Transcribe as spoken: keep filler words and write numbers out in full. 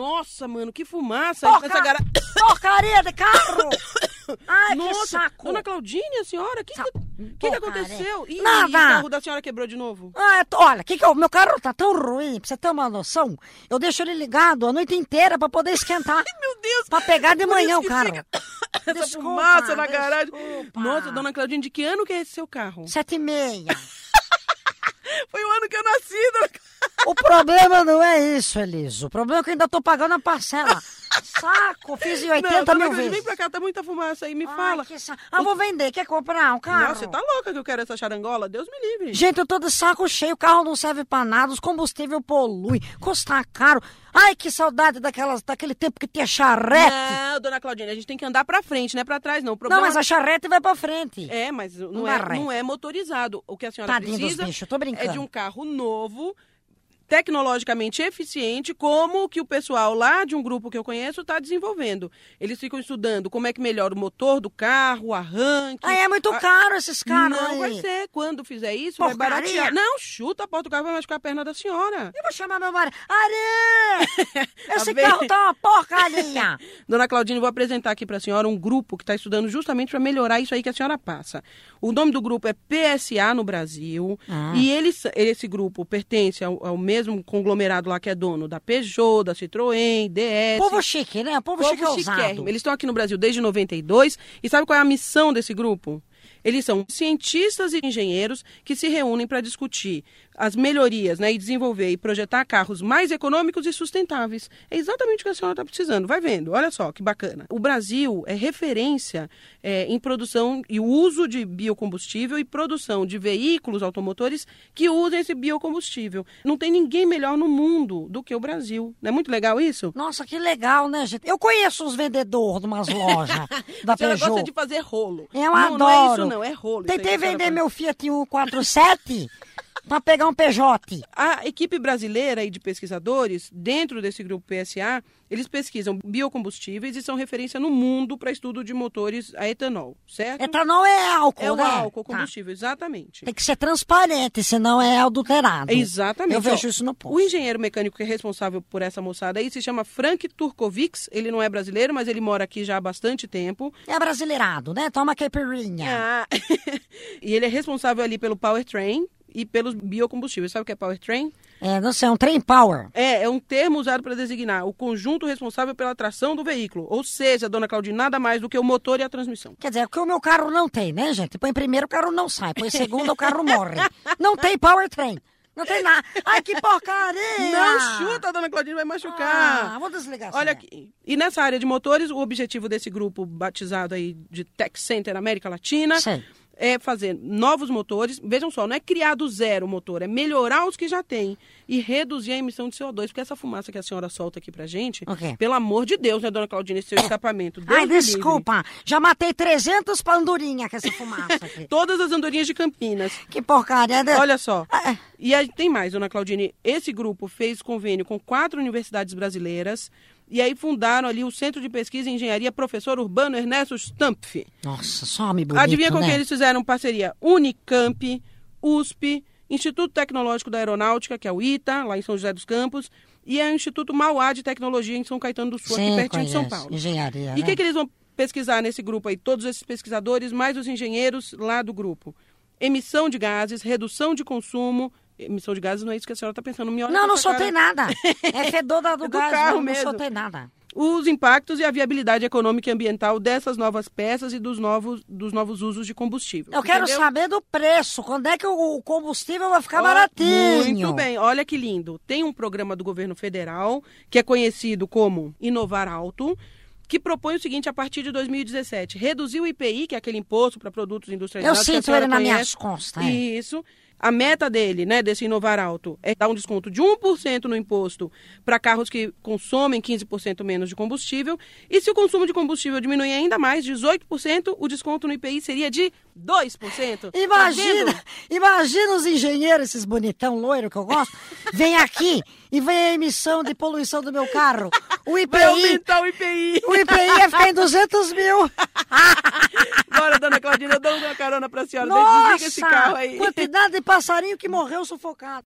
Nossa, mano, que fumaça. Porca... Essa gara... Porcaria de carro! Ai, Nossa, que saco! Dona Claudine, a senhora, o que, Sa... que, que, que aconteceu? Ih, Nada. o carro da senhora quebrou de novo? Ah, tô, olha, que que eu, meu carro tá tão ruim, pra você ter uma noção, eu deixo ele ligado a noite inteira pra poder esquentar. Ai, meu Deus! Pra pegar de Por manhã isso o carro. fica essa Desculpa, fumaça na garagem. desculpa. Nossa, Dona Claudine, de que ano que é esse seu carro? Sete e meia. Foi o ano que eu nasci, Dona Claudine. O problema não é isso, Eliso. O problema é que eu ainda tô pagando a parcela. Saco, fiz em oitenta não, mil Dona Claudine, vezes. Vem pra cá, tá muita fumaça aí, me Ai, fala. que sa... Ah, vou vender, quer comprar um carro? Nossa, você tá louca que eu quero essa charangola? Deus me livre. Gente, eu tô de saco cheio, o carro não serve pra nada, os combustíveis poluem, custa caro. Ai, que saudade daquelas, daquele tempo que tinha charrete. Não, Dona Claudine, a gente tem que andar pra frente, não é pra trás, não. O problema... Não, mas a charrete vai pra frente. É, mas não, Não é, dá ré. não é motorizado. O que a senhora Tadinho dos precisa bichos, tô brincando. é de um carro novo, tecnologicamente eficiente, como que o pessoal lá de um grupo que eu conheço está desenvolvendo. Eles ficam estudando como é que melhora o motor do carro, o arranque. Ah, é muito a... caro esses carros Não aí. vai ser. Quando fizer isso, Porcaria. vai baratear. Não, chuta a porta do carro, vai machucar a perna da senhora. Eu vou chamar meu marido. Ari! Esse Tá carro bem? tá uma porcaria. Dona Claudine, vou apresentar aqui para a senhora um grupo que está estudando justamente para melhorar isso aí que a senhora passa. O nome do grupo é P S A no Brasil. Ah. E eles, esse grupo pertence ao, ao mesmo conglomerado lá que é dono da Peugeot, da Citroën, D S. Povo chique, né? Povo, chique Povo ousado. chiquérrimo. Eles estão aqui no Brasil desde noventa e dois. E sabe qual é a missão desse grupo? Eles são cientistas e engenheiros que se reúnem para discutir as melhorias, né, e desenvolver e projetar carros mais econômicos e sustentáveis. É exatamente o que a senhora está precisando. Vai vendo, olha só que bacana. O Brasil é referência é, em produção e uso de biocombustível e produção de veículos automotores que usam esse biocombustível. Não tem ninguém melhor no mundo do que o Brasil. Não é muito legal isso? Nossa, que legal, né, gente? Eu conheço uns vendedores de umas lojas da A senhora Peugeot. gosta de fazer rolo. Eu não, adoro. Não é isso não, é rolo. isso aí Tentei que a senhora vender faz. meu Fiat cento e quarenta e sete pra pegar um P J. A equipe brasileira e de pesquisadores, dentro desse grupo P S A, eles pesquisam biocombustíveis e são referência no mundo para estudo de motores a etanol, certo? Etanol é álcool, É o né? álcool, Tá. combustível, exatamente. Tem que ser transparente, senão é adulterado. Exatamente. Eu vejo Ó, isso no posto. O engenheiro mecânico que é responsável por essa moçada aí se chama Frank Turkovics. Ele não é brasileiro, mas ele mora aqui já há bastante tempo. É brasileirado, né? Toma caipirinha. Ah. E ele é responsável ali pelo powertrain e pelos biocombustíveis. Sabe o que é powertrain? É, não sei, um trem power. É, é um termo usado para designar o conjunto responsável pela tração do veículo. Ou seja, Dona Claudine, nada mais do que o motor e a transmissão. Quer dizer, o que o meu carro não tem, né, gente? Põe primeiro, o carro não sai. Põe segundo, o carro morre. Não tem powertrain. Não tem nada. Ai, que porcaria! Não chuta, Dona Claudine, vai machucar. Ah, vou desligar essa Olha merda. aqui. E nessa área de motores, o objetivo desse grupo batizado aí de Tech Center América Latina Sei. é fazer novos motores. Vejam só, não é criar do zero o motor, é melhorar os que já tem e reduzir a emissão de C O dois. Porque essa fumaça que a senhora solta aqui pra gente, Ok. pelo amor de Deus, né, Dona Claudine, esse seu escapamento. Deus Ai, me livre. desculpa. Já matei trezentos pandurinhas com essa fumaça aqui. Todas as andorinhas de Campinas. Que porcaria. né? Olha só. Ah, E aí tem mais, Dona Claudine. Esse grupo fez convênio com quatro universidades brasileiras e aí fundaram ali o Centro de Pesquisa em Engenharia Professor Urbano Ernesto Stampf. Nossa, só me bonito, Adivinha com né? quem eles fizeram parceria? Unicamp, U S P, Instituto Tecnológico da Aeronáutica, que é o ITA, lá em São José dos Campos, e é o Instituto Mauá de Tecnologia em São Caetano do Sul, Sim, aqui pertinho de São conheço. Paulo. Engenharia, E o né? que, que eles vão pesquisar nesse grupo aí? Todos esses pesquisadores, mais os engenheiros lá do grupo. Emissão de gases, redução de consumo. Emissão de gases não é isso que a senhora está pensando. Me olha Não, com não essa soltei cara. nada. É fedor da- do, É do gás, carro não, não mesmo. soltei nada. Os impactos e a viabilidade econômica e ambiental dessas novas peças e dos novos, dos novos usos de combustível. Eu quero Entendeu? saber do preço. Quando é que o o combustível vai ficar Ó, baratinho? Muito bem, olha que lindo. Tem um programa do governo federal, que é conhecido como Inovar Alto, que propõe o seguinte, a partir de dois mil e dezessete, reduzir o I P I, que é aquele imposto para produtos Eu industrializados. que a sinto senhora ele nas conhece. minhas costas. É. Isso. A meta dele, né, desse Inovar Alto, é dar um desconto de um por cento no imposto para carros que consomem quinze por cento menos de combustível. E se o consumo de combustível diminuir ainda mais, dezoito por cento, o desconto no I P I seria de dois por cento. Imagina, Tá vendo? imagina os engenheiros, esses bonitão loiro que eu gosto, vem aqui e vem a emissão de poluição do meu carro. O Vai I P I, aumentar o I P I. o I P I ia ficar em duzentos mil. Bora, Dona Claudine, eu dou uma carona pra senhora. Desliga esse carro Nossa, aí. quantidade de passarinho que morreu sufocado.